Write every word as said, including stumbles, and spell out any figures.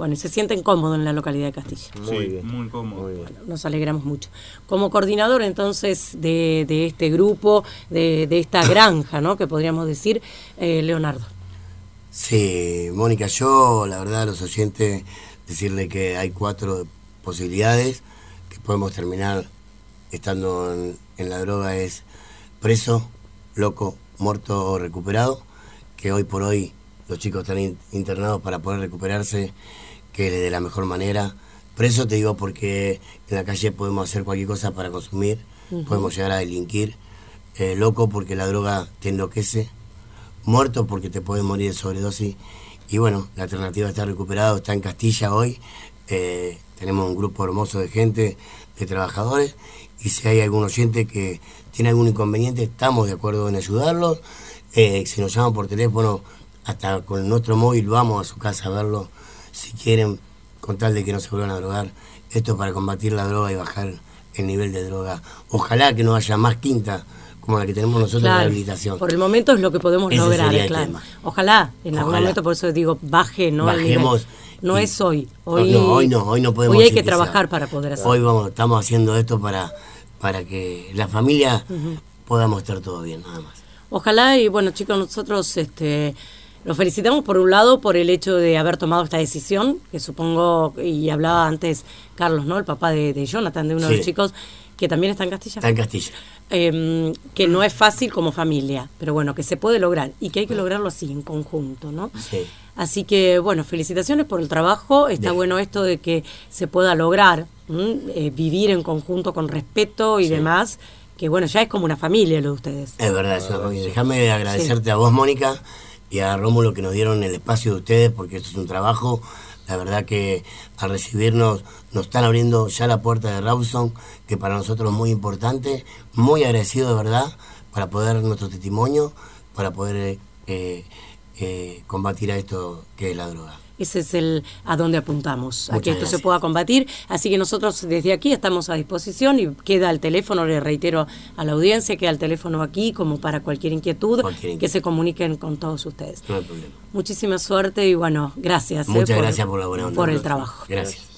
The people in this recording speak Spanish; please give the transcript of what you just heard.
bueno, se sienten cómodos en la localidad de Castilla. Muy Sí, bien. muy cómodo. Muy bien. Bueno, nos alegramos mucho. Como coordinador entonces de, de este grupo, de, de esta granja, ¿no? Que podríamos decir, eh, Leonardo. Sí, Mónica, yo la verdad a los oyentes decirle que hay cuatro posibilidades que podemos terminar estando en, en la droga: es preso, loco, muerto o recuperado, que hoy por hoy los chicos están in, internados para poder recuperarse, que de la mejor manera. Preso te digo porque en la calle podemos hacer cualquier cosa para consumir, uh-huh. podemos llegar a delinquir. Eh, loco porque la droga te enloquece. Muerto porque te puedes morir de sobredosis. Y bueno, la alternativa está recuperado, está en Castilla hoy. Eh, tenemos un grupo hermoso de gente, de trabajadores, y si hay algún oyente que tiene algún inconveniente, estamos de acuerdo en ayudarlos. Eh, si nos llaman por teléfono, hasta con nuestro móvil vamos a su casa a verlo, si quieren, con tal de que no se vuelvan a drogar. Esto es para combatir la droga y bajar el nivel de droga. Ojalá que no haya más quinta como la que tenemos nosotros, claro, en rehabilitación. Por el momento es lo que podemos Ese lograr, sería claro. el tema. Ojalá, en Ojalá. algún momento, por eso digo, baje, ¿no? Bajemos. No y, es hoy. Hoy no, hoy no, hoy no podemos. Hoy hay que que trabajar sea. para poder hacerlo. Hoy vamos, estamos haciendo esto para, para que la familia uh-huh. podamos estar todo bien, nada más. Ojalá, y bueno, chicos, nosotros este los felicitamos por un lado por el hecho de haber tomado esta decisión, que supongo, y hablaba antes Carlos, ¿no? El papá de, de Jonathan, de uno sí. de los chicos, que también está en Castilla. Está en Castilla. Eh, que no es fácil como familia, pero bueno, que se puede lograr y que hay que lograrlo así, en conjunto, ¿no? Sí. Así que, bueno, felicitaciones por el trabajo. Está sí. bueno esto de que se pueda lograr eh, vivir en conjunto con respeto y sí. demás, que bueno, ya es como una familia lo de ustedes. Es verdad, es una familia. Déjame agradecerte sí. a vos, Mónica, y a Rómulo, que nos dieron el espacio de ustedes, porque esto es un trabajo. La verdad que al recibirnos nos están abriendo ya la puerta de Rawson, que para nosotros es muy importante, muy agradecido de verdad, para poder dar nuestro testimonio, para poder eh, eh, combatir a esto que es la droga. Ese es el a donde apuntamos, Muchas a que esto gracias. se pueda combatir. Así que nosotros desde aquí estamos a disposición y queda el teléfono, le reitero a la audiencia, queda el teléfono aquí como para cualquier inquietud, cualquier inquietud. Que se comuniquen con todos ustedes. No hay problema. Muchísima suerte y bueno, gracias. Muchas eh, por, gracias por la buena onda. Por el trabajo. Gracias.